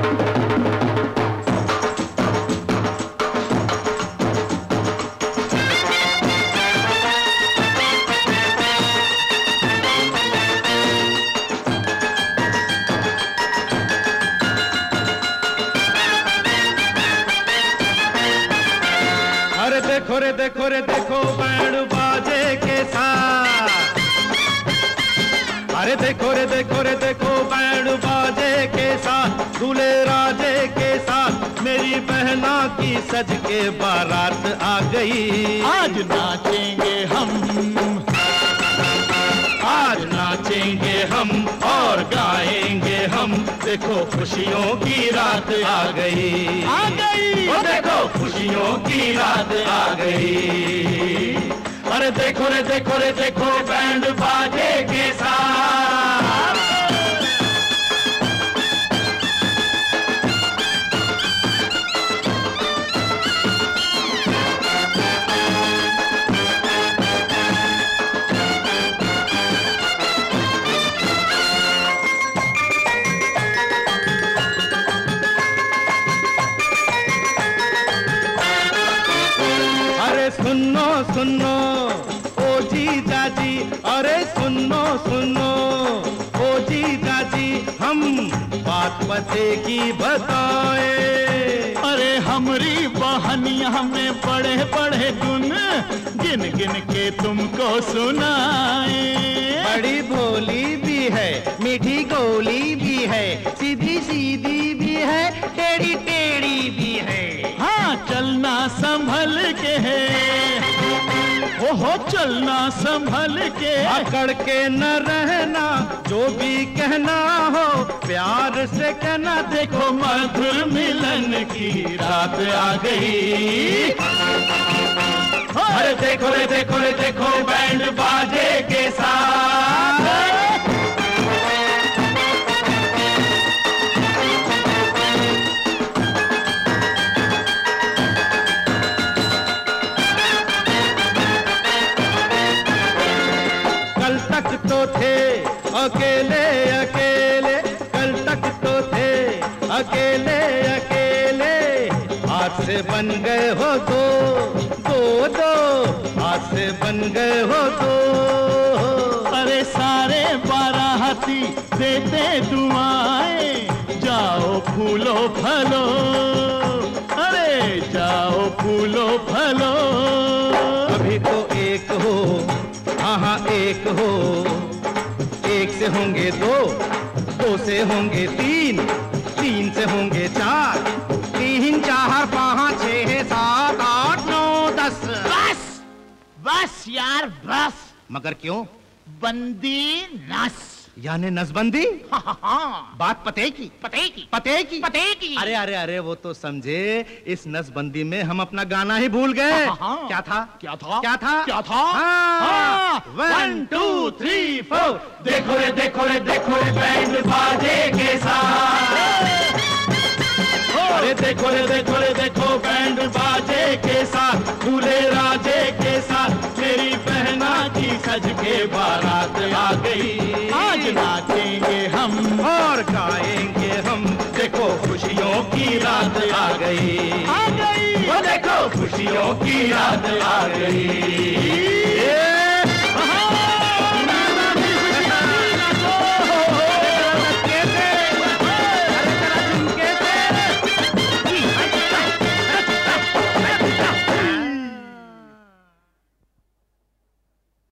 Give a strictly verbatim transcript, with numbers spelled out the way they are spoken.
देखो रे देखो रे देखो बैंड बाजे के साथ, अरे देखो रे देखो रे देखो बैंड बाजे के साथ, दूल्हे राजे के साथ मेरी बहना की सज के बारात आ गई। आज नाचेंगे हम, आज नाचेंगे हम और गाएंगे हम, देखो खुशियों की रात आ गई, आ गई। ओ देखो खुशियों की रात आ गई। अरे देखो रे देखो रे देखो बैंड बाजे के साथ। सुनो सुनो ओ जी जाजी, अरे सुनो सुनो ओ जी जाजी, हम बात पते की बताए। अरे हमरी बहनिया में बड़े बड़े गुन गिन गिन के तुमको सुनाए। बड़ी भोली भी है, मीठी गोली भी है, सीधी सीधी भी है, टेढ़ी टेढ़ी भी है। हाँ चलना संभल के है, ओहो चलना संभल के, अकड़ के न रहना, जो भी कहना हो प्यार से कहना, देखो मधुर मिलन की रात आ गई। अरे देखो रे देखो रे देखो बैंड बाजे के साथ। तो थे अकेले अकेले, कल तक तो थे अकेले अकेले, आज से बन गए हो दो दो दो, आज से बन गए हो दो। अरे सारे बाराती देते दुआएं, जाओ फूलो फलो, अरे जाओ फूलो फलो। अभी तो एक हो, हाँ हाँ एक हो, एक से होंगे दो, दो से होंगे तीन, तीन से होंगे चार, तीन चार पाँच छः सात आठ नौ दस। बस बस यार बस। मगर क्यों? बंदी नस, यानी नसबंदी। हाँ हाँ हाँ। बात पते की पते की पते की पते की। अरे अरे अरे वो तो समझे, इस नसबंदी में हम अपना गाना ही भूल गए। हाँ, हाँ। क्या था क्या था क्या था क्या था? हाँ, वन टू थ्री फोर, देखो रे देखो रे देखो रे बैंड बाजे के साथ। अरे देखो रे देखो रे देखो बैंड बाजे के साथ, दूल्हे राजे के साथ मेरी बहना की सज के बारात आ गई। आज नाचेंगे हम और गाएंगे हम, देखो खुशियों की रात आ गई, आ गई। वो देखो खुशियों की रात आ गई।